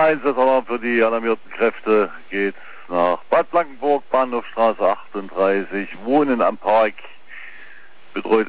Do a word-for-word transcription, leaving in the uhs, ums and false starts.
Einsatzorder für die alarmierten Kräfte geht nach Bad Blankenburg, Bahnhofstraße achtunddreißig, Wohnen am Park, betreut